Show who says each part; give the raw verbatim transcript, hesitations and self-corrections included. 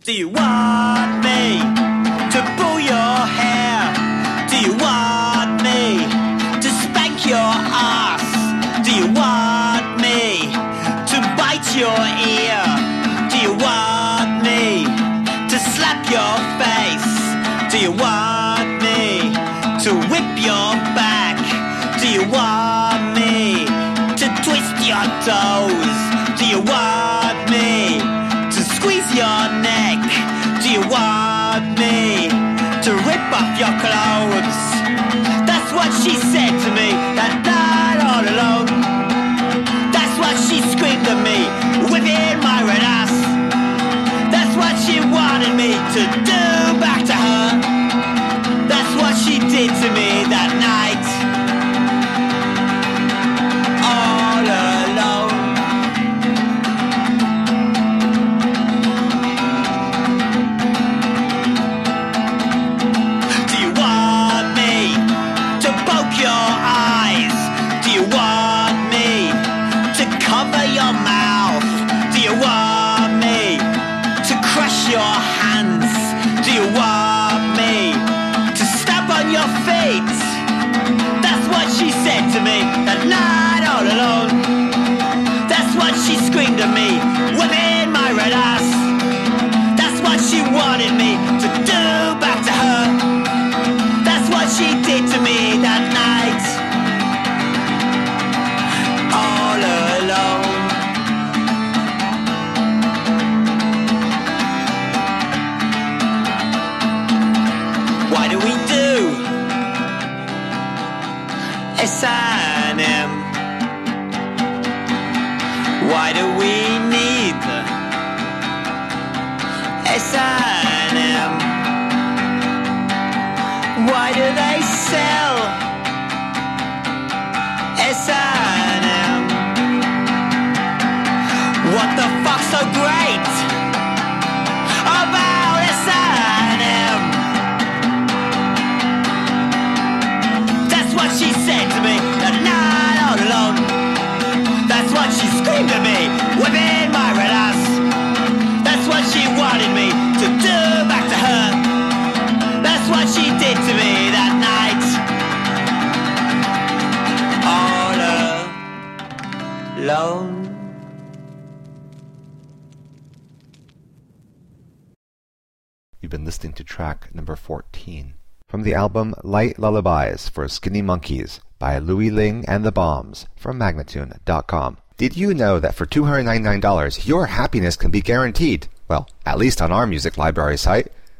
Speaker 1: Do you want me to pull your hair? Do you want me to spank your ass? Do you want me to bite your ear? Do you want me to slap your face? Do you want me to whip your back? Do you want me to twist your toes? Do you want me to squeeze your neck? Do you want me to rip off your clothes? That's what she said to me that night all alone. That's what she screamed at me within my red ass. That's what she wanted me to do back to her. That's what she did to me that night. All alone. Do you want me to poke your eyes? Do you want me to cover your mouth? Do you want me to crush your hands? Do you want me to stamp on your feet? That's what she said to me that night all alone. That's what she screamed at me within my red ass. That's what she wanted me to do back to her. That's what she did to me that night. All alone. Why do we do S and M? Why do we need the S and M? Why do they sell S and M? What the fuck's so great about S and M? That's what she said to me that night all alone. That's what she screamed at me within my red ass. That's what she wanted me to do back to her. That's what she did to me that night. All alone.
Speaker 2: You've been listening to track number fourteen from the album Light Lullabies for Skinny Monkeys by Louis Ling and the Bombs from Magnatune dot com. Did you know that for two hundred ninety-nine dollars your happiness can be guaranteed? Well, at least on our music library site.